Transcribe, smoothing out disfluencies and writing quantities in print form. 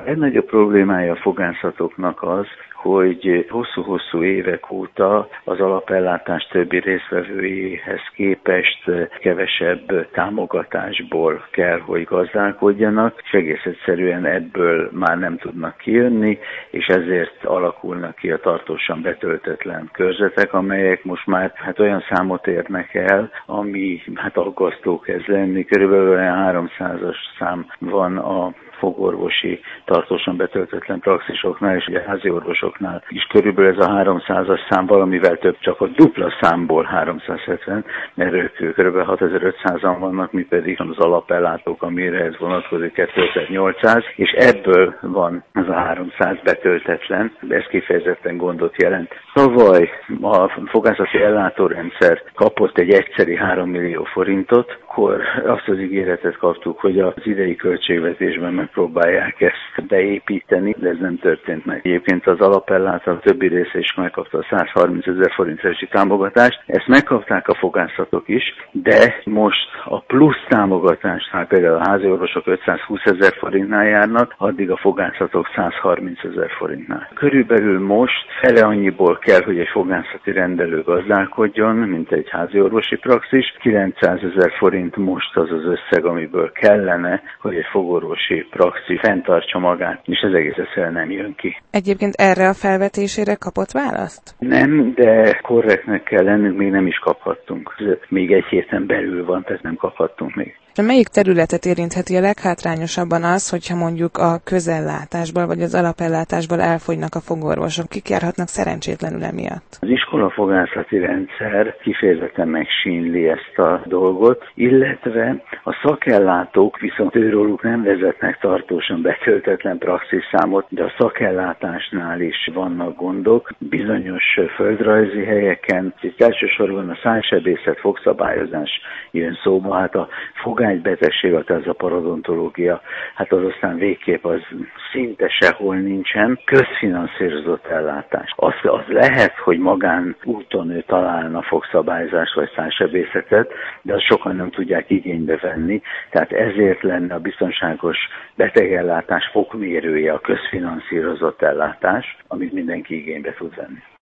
legnagyobb problémája a fogászatoknak az, hogy hosszú-hosszú évek óta az alapellátás többi résztvevőihez képest kevesebb támogatásból kell, hogy gazdálkodjanak, és egész egyszerűen ebből már nem tudnak kijönni, és ezért alakulnak ki a tartósan betöltetlen körzetek, amelyek most már olyan számot érnek el, ami aggasztó kezd lenni. Körülbelül olyan 300-as szám van a fogorvosi tartósan betöltetlen praxisoknál, és ugye házi orvosoknál is körülbelül ez a 300-as szám valamivel több, csak a dupla számból 370, mert ők körülbelül 6500-an vannak, mi pedig az alapellátók, amire ez vonatkozik 2800, és ebből van az a 300 betöltetlen, ez kifejezetten gondot jelent. Tavaly a fogászati ellátórendszer kapott egy egyszeri 3 millió forintot, akkor azt az ígéretet kaptuk, hogy az idei költségvetésben megpróbálják ezt beépíteni, de ez nem történt meg. Egyébként az alapellátó a többi része is megkapta a 130 000 forintos támogatást, ezt megkapták a fogászatok is, de most a plusz támogatást, hát például a házi orvosok 520 000 forintnál járnak, addig a fogászatok 130 000 forintnál. Körülbelül most fele annyiból kell, hogy egy fogászati rendelő gazdálkodjon, mint egy házi orvosi praxis, 900 000 forint most az az összeg, amiből kellene, hogy egy fogorvosi praxis fenntartsa magát, és ez egész egyszerűen nem jön ki. Egyébként erre a felvetésére kapott választ? Nem, de korrektnek kell lennünk, még nem is kaphattunk. Még egy héten belül van, tehát nem kaphattunk még. Melyik területet érintheti a leghátrányosabban az, hogyha mondjuk a közellátásból vagy az alapellátásból elfogynak a fogorvosok? Kik járhatnak szerencsétlenül emiatt? Az iskolafogászati rendszer kifejezetten megsínli ezt a dolgot, illetve a szakellátók viszont őróluk nem vezetnek tartósan betöltetlen praxisszámot, de a szakellátásnál is vannak gondok. Bizonyos földrajzi helyeken, itt elsősorban a szájsebészet, fogszabályozás jön szóba, a fogánybetegség, ez a parodontológia, az aztán végképp az szinte sehol nincsen, közfinanszírozott ellátás. Az lehet, hogy magán úton ő találna fogszabályzást vagy szájsebészetet, de azt sokan nem tudják igénybe venni, tehát ezért lenne a biztonságos betegellátás fokmérője a közfinanszírozott ellátás, amit mindenki igénybe tud venni.